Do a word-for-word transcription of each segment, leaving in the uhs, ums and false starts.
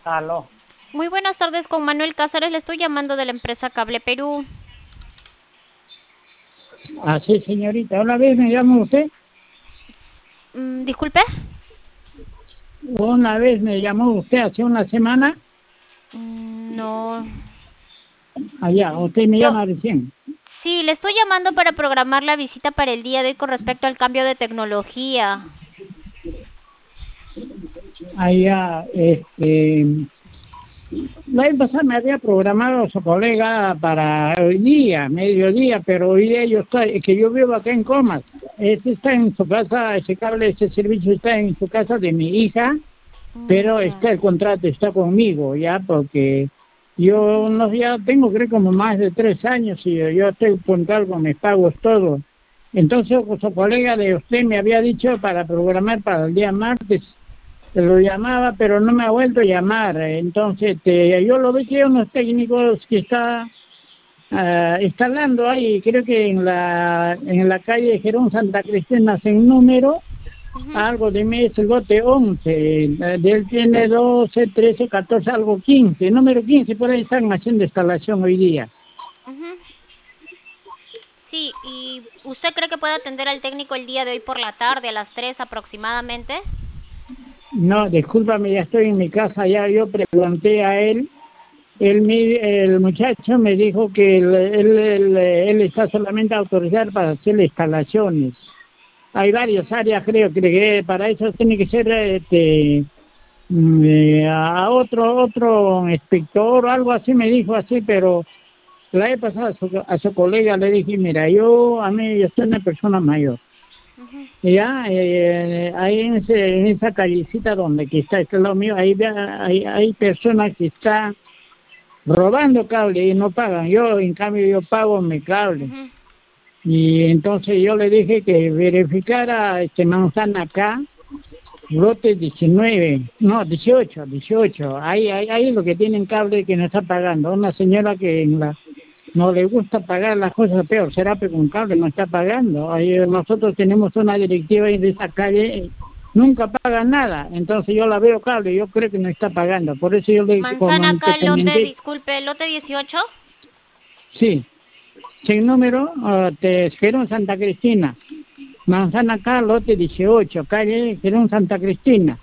Aló. Muy buenas tardes, con Manuel Cáceres, le estoy llamando de la empresa Cable Perú. Así, señorita. Una vez me llamó usted. Mm, disculpe. Una vez me llamó usted hace una semana. Mm, no. Allá, usted me Yo, llama recién. sí, le estoy llamando para programar la visita para el día de hoy con respecto al cambio de tecnología. Allá, este. La vez pasada me había programado su colega para hoy día, mediodía, pero hoy día yo estoy, que yo vivo acá en Comas. Ese está en su casa, ese cable, ese servicio está en su casa de mi hija, Mm, pero ya. está el contrato, está conmigo ya, porque yo no ya tengo creo como más de tres años y yo, yo estoy con con mis pagos todo. Entonces pues, su colega de usted me había dicho para programar para el día martes, se lo llamaba, pero no me ha vuelto a llamar. Entonces este, yo lo vi que hay unos técnicos que está uh, instalando ahí, creo que en la en la calle Jerón Santa Cristina sin número Ujú, algo de mí es el bote once, de él tiene doce, trece, catorce, algo quince, número quince, por ahí están haciendo instalación hoy día. ujú. Sí, ¿y usted cree que puede atender al técnico el día de hoy por la tarde, a las tres aproximadamente? No, discúlpame, ya estoy en mi casa, ya yo pregunté a él, él me- el muchacho me dijo que él, él, él- él está solamente autorizado para hacer instalaciones. Hay varias áreas, creo que para eso tiene que ser este, mm, eh, a otro otro inspector o algo así, me dijo así, pero la vez pasada a su, a su colega le dije, mira, yo, a mí, yo soy una persona mayor. Ujú. Y ya, eh, ahí en, ese, en esa callecita donde que está, este lado mío, ahí hay, hay personas que están robando cable y no pagan. Yo, en cambio, yo pago mi cable. Ujú. Y entonces yo le dije que verificara este manzana acá, lote diecinueve, no, dieciocho, dieciocho. Ahí, ahí, ahí lo que tienen cable que no está pagando. Una señora que en la no le gusta pagar las cosas peor, será que con cable no está pagando. Ahí nosotros tenemos una directiva de esa calle, nunca pagan nada, entonces yo la veo cable, yo creo que no está pagando, por eso yo le Manzana como te acá, lote, comenté, disculpe, lote dieciocho. sí, sin número, uh, te Gerón Santa Cristina, manzana acá, lote dieciocho, calle Gerón Santa Cristina.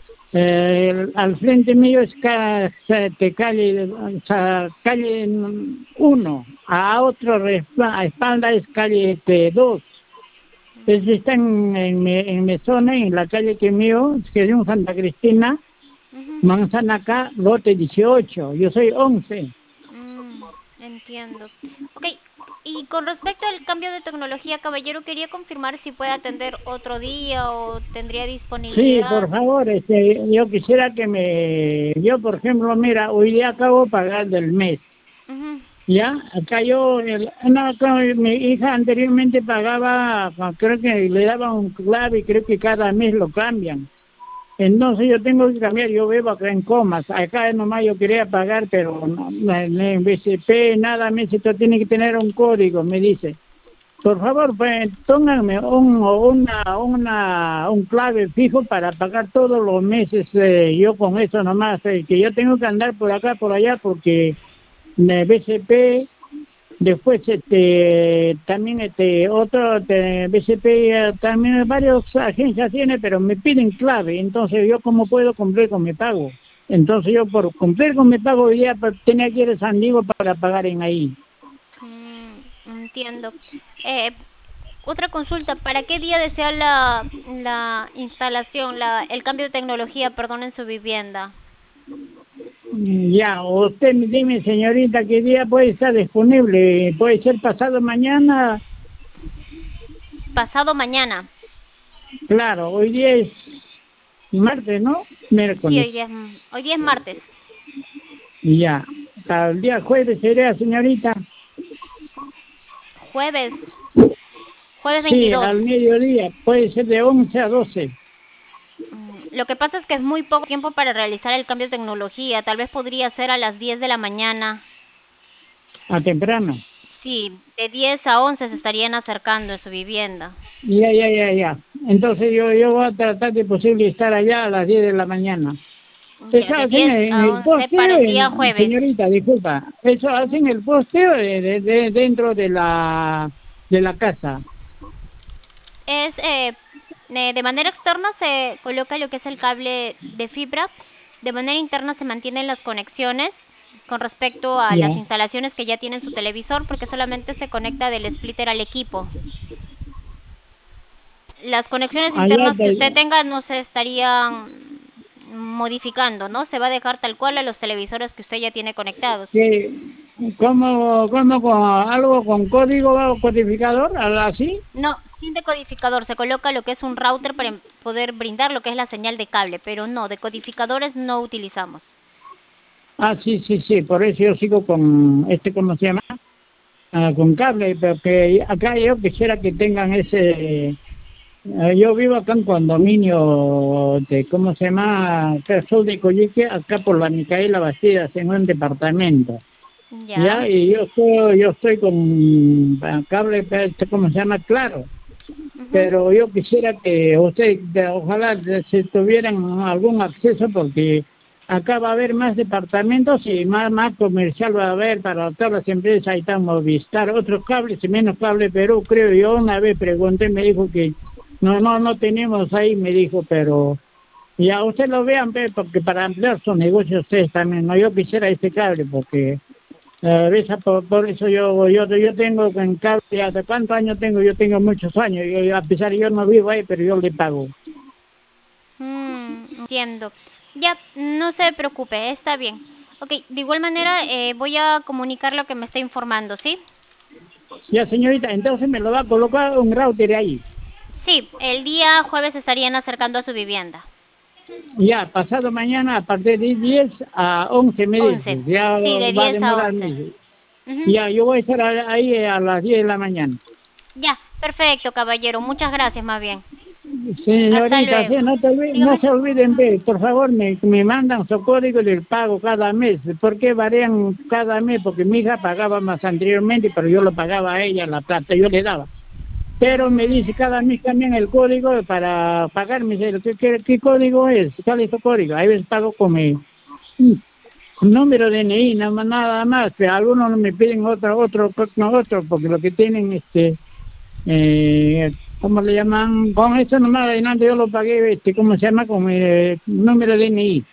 Eh, el- al frente mío es ca, de calle, o sea, calle uno, a otro respa- a espalda es calle este, dos. Entonces están en, mi, en mi zona, en la calle que mío, que es un Santa Cristina, Ujú. manzana acá, lote dieciocho, yo soy once. Mm, entiendo. Ok, y con respecto al cambio de tecnología, caballero, quería confirmar si puede atender otro día o tendría Sí, disponibilidad. por favor, este, yo quisiera que me, yo por ejemplo, mira, hoy día acabo de pagar del mes. Ujú. Ya, acá yo, el, no, acá mi hija anteriormente pagaba, creo que le daban un clave y creo que cada mes lo cambian. Entonces yo tengo que cambiar, yo vivo acá en Comas, acá nomás yo quería pagar, pero no, no, en B C P nada, me dice, tú tienes que tener un código, me dice. Por favor, pues, pónganme un, una, una, un clave fijo para pagar todos los meses, eh, yo con eso nomás, eh, que yo tengo que andar por acá, por allá, porque de B C P. Después, este, también, este, otro, de B C P, eh, también varias agencias tiene, pero me piden clave. Entonces, ¿yo cómo puedo cumplir con mi pago? Entonces, yo por cumplir con mi pago, hoy día pues, tenía que ir a San Diego para pagar en ahí. Mm, entiendo. Eh, Otra consulta, ¿para qué día desea la, la instalación, la, el cambio de tecnología, perdón, en su vivienda? Ya, usted me dime, señorita, qué día puede estar disponible. Puede ser pasado mañana. Pasado mañana. Claro, hoy día es martes, ¿no? Sí, Miércoles. hoy día es, hoy día es martes. Ya, hasta el día jueves sería, señorita. Jueves. Jueves Sí, al veintidós. mediodía, puede ser de once a doce. Mm, Lo que pasa es que es muy poco tiempo para realizar el cambio de tecnología. Tal vez podría ser a las diez de la mañana. A temprano. Sí, de diez a once se estarían acercando a su vivienda. Ya, ya, ya, ya. Entonces yo, yo voy a tratar de posible estar allá a las diez de la mañana. Ya, Eso de hacen diez en a el once para posteo, el día en- jueves. señorita, disculpa. Eso Ujú. hacen el posteo de, de- de- dentro de la de la casa. Es eh, eh, de manera externa se coloca lo que es el cable de fibra, de manera interna se mantienen las conexiones con respecto a las Ya. instalaciones que ya tiene su televisor, porque solamente se conecta del splitter al equipo. Las conexiones Allá internas que usted te- tenga no se estarían modificando, ¿no? Se va a dejar tal cual a los televisores que usted ya tiene conectados. que como como con algo con código o codificador, algo así. No, sin decodificador, se coloca lo que es un router para poder brindar lo que es la señal de cable, pero no, decodificadores no utilizamos. Ah, sí, sí, sí, por eso yo sigo con este, ¿cómo se llama? Ah, con cable, porque acá yo quisiera que tengan ese. Eh, yo vivo acá en condominio de, ¿cómo se llama? Acá sur de Coyique, acá por la Micaela Bastidas, en un departamento. Ya. Ya, y yo estoy, yo estoy con ah, cable, este, ¿cómo se llama? Claro. Ujú. Pero yo quisiera que usted, que ojalá se tuvieran algún acceso, porque acá va a haber más departamentos y más, más comercial va a haber para todas las empresas. Ahí está Movistar, otros cables y menos cable Perú, creo yo. Una vez pregunté, me dijo que no, no, no tenemos ahí, me dijo, pero ya usted lo vean, ve, porque para ampliar su negocio ustedes también, no, yo quisiera este cable, porque a veces por, por eso yo, yo yo tengo en cable, ¿hasta cuántos años tengo? Yo tengo muchos años, y a pesar de yo no vivo ahí, pero yo le pago. Mm, entiendo. Ya, no se preocupe, está bien. Ok, de igual manera eh, voy a comunicar lo que me está informando, ¿sí? Ya, señorita, entonces me lo va a colocar un router ahí. Sí, el día jueves se estarían acercando a su vivienda. Ya, pasado mañana a partir de diez a once me Once. dice, ya Sí, de va a diez a demorar once. meses. Ujú. Ya, yo voy a estar ahí a las diez de la mañana. Ya, perfecto, caballero. Muchas gracias, más bien. Hasta Señorita, sí, luego. no, te olvi- no Dígame. se olviden de, por favor, me, me mandan su código del pago cada mes. ¿Por qué varían cada mes? Porque mi hija pagaba más anteriormente, pero yo lo pagaba a ella la plata, yo le daba. Pero me Mm, dice cada mes cambian el código para pagarme. ¿Qué, qué, qué código es? ¿Cuál es su código? A veces pago con mi mm, número de N I, nada más, nada más. Pero algunos me piden otro, otro, no otro, porque lo que tienen, este eh, ¿cómo le llaman? Con eso nomás adelante yo lo pagué, este, ¿cómo se llama? Con mi eh, número de N I.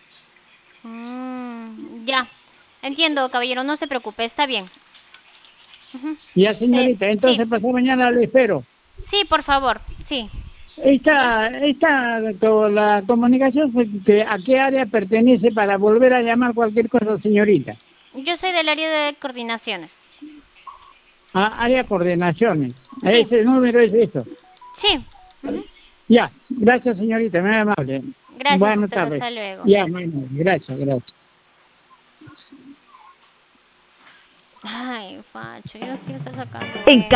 mm, ya. Entiendo, caballero. No se preocupe. Está bien. Ujú. Ya, Eh, señorita, sí. entonces pasado mañana le espero. Sí, por favor. Sí. ¿Ya? Esta, esta, con la comunicación, pues, que ¿a qué área pertenece para volver a llamar cualquier cosa, señorita? Yo soy del área de coordinaciones. A área coordinaciones. Sí. Ese número es eso. Sí. Ujú. Ya, gracias, señorita, muy amable. Gracias a Buenas usted. tardes. Hasta luego. Ya, bueno, gracias, gracias. Ay, Facho, yo quiero estar sacando En